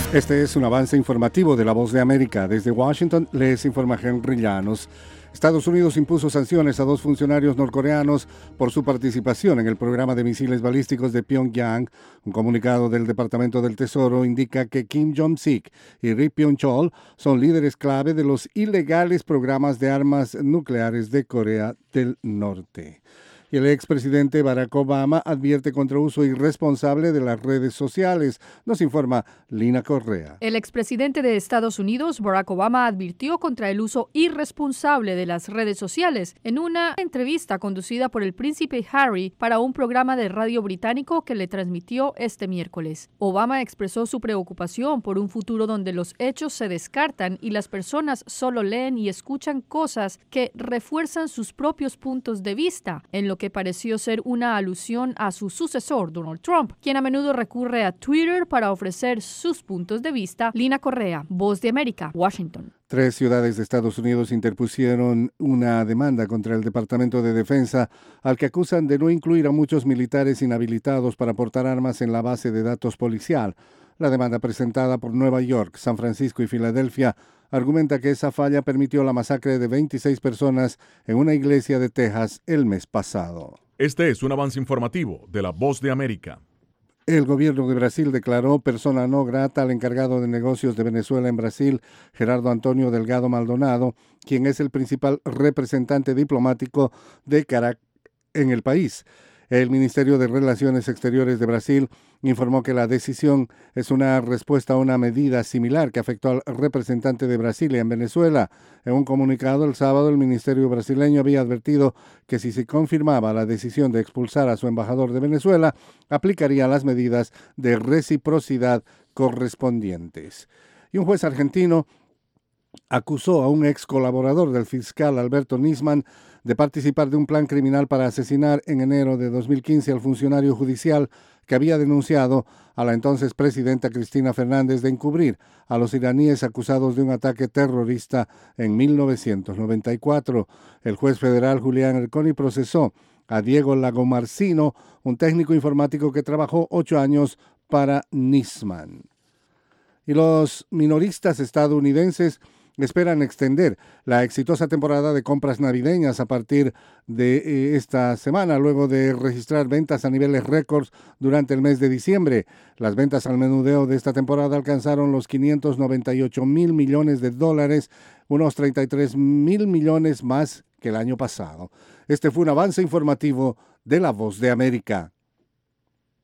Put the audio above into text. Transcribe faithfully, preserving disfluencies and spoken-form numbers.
Este es un avance informativo de La Voz de América. Desde Washington les informa Henry Llanos. Estados Unidos impuso sanciones a dos funcionarios norcoreanos por su participación en el programa de misiles balísticos de Pyongyang. Un comunicado del Departamento del Tesoro indica que Kim Jong-sik y Ri Pyong-chol son líderes clave de los ilegales programas de armas nucleares de Corea del Norte. Y el expresidente Barack Obama advierte contra uso irresponsable de las redes sociales. Nos informa Lina Correa. El expresidente de Estados Unidos, Barack Obama, advirtió contra el uso irresponsable de las redes sociales en una entrevista conducida por el príncipe Harry para un programa de radio británico que le transmitió este miércoles. Obama expresó su preocupación por un futuro donde los hechos se descartan y las personas solo leen y escuchan cosas que refuerzan sus propios puntos de vista, en lo que pareció ser una alusión a su sucesor, Donald Trump, quien a menudo recurre a Twitter para ofrecer sus puntos de vista. Lina Correa, Voz de América, Washington. Tres ciudades de Estados Unidos interpusieron una demanda contra el Departamento de Defensa, al que acusan de no incluir a muchos militares inhabilitados para portar armas en la base de datos policial. La demanda, presentada por Nueva York, San Francisco y Filadelfia, argumenta que esa falla permitió la masacre de veintiséis personas en una iglesia de Texas el mes pasado. Este es un avance informativo de La Voz de América. El gobierno de Brasil declaró persona no grata al encargado de negocios de Venezuela en Brasil, Gerardo Antonio Delgado Maldonado, quien es el principal representante diplomático de Caracas en el país. El Ministerio de Relaciones Exteriores de Brasil informó que la decisión es una respuesta a una medida similar que afectó al representante de Brasilia en Venezuela. En un comunicado el sábado, el ministerio brasileño había advertido que si se confirmaba la decisión de expulsar a su embajador de Venezuela, aplicaría las medidas de reciprocidad correspondientes. Y un juez argentino acusó a un ex colaborador del fiscal Alberto Nisman de participar de un plan criminal para asesinar en enero de dos mil quince al funcionario judicial que había denunciado a la entonces presidenta Cristina Fernández de encubrir a los iraníes acusados de un ataque terrorista en mil novecientos noventa y cuatro. El juez federal Julián Erconi procesó a Diego Lagomarsino, un técnico informático que trabajó ocho años para Nisman. Y los minoristas estadounidenses esperan extender la exitosa temporada de compras navideñas a partir de eh, esta semana, luego de registrar ventas a niveles récords durante el mes de diciembre. Las ventas al menudeo de esta temporada alcanzaron los quinientos noventa y ocho mil millones de dólares, unos treinta y tres mil millones más que el año pasado. Este fue un avance informativo de La Voz de América.